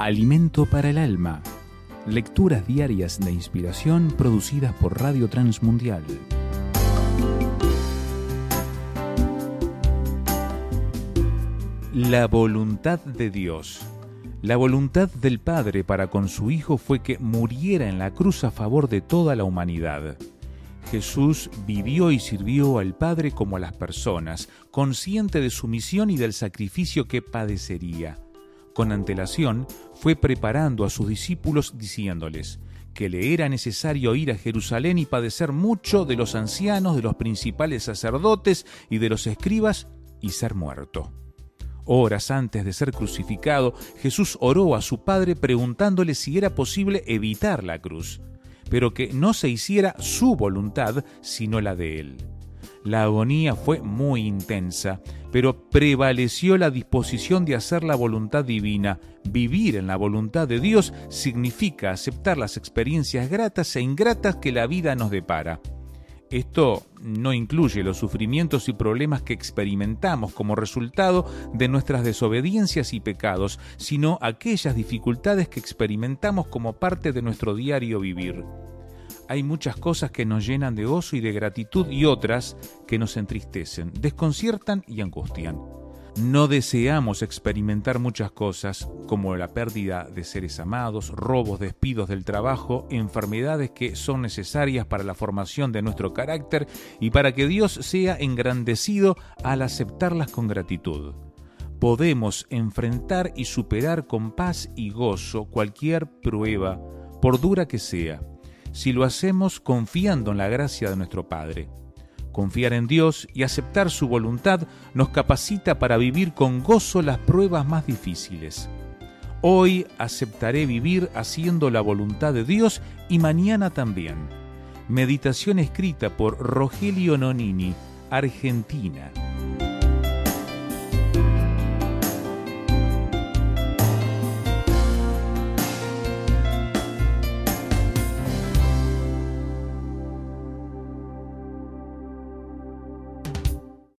Alimento para el alma. Lecturas diarias de inspiración producidas por Radio Transmundial. La voluntad de Dios. La voluntad del Padre para con su Hijo fue que muriera en la cruz a favor de toda la humanidad. Jesús vivió y sirvió al Padre como a las personas, consciente de su misión y del sacrificio que padecería. Con antelación, fue preparando a sus discípulos diciéndoles que le era necesario ir a Jerusalén y padecer mucho de los ancianos, de los principales sacerdotes y de los escribas, y ser muerto. Horas antes de ser crucificado, Jesús oró a su Padre preguntándole si era posible evitar la cruz, pero que no se hiciera su voluntad, sino la de Él. La agonía fue muy intensa, pero prevaleció la disposición de hacer la voluntad divina. Vivir en la voluntad de Dios significa aceptar las experiencias gratas e ingratas que la vida nos depara. Esto no incluye los sufrimientos y problemas que experimentamos como resultado de nuestras desobediencias y pecados, sino aquellas dificultades que experimentamos como parte de nuestro diario vivir. Hay muchas cosas que nos llenan de gozo y de gratitud y otras que nos entristecen, desconciertan y angustian. No deseamos experimentar muchas cosas, como la pérdida de seres amados, robos, despidos del trabajo, enfermedades que son necesarias para la formación de nuestro carácter y para que Dios sea engrandecido al aceptarlas con gratitud. Podemos enfrentar y superar con paz y gozo cualquier prueba, por dura que sea, si lo hacemos confiando en la gracia de nuestro Padre. Confiar en Dios y aceptar su voluntad nos capacita para vivir con gozo las pruebas más difíciles. Hoy aceptaré vivir haciendo la voluntad de Dios y mañana también. Meditación escrita por Rogelio Nonini, Argentina.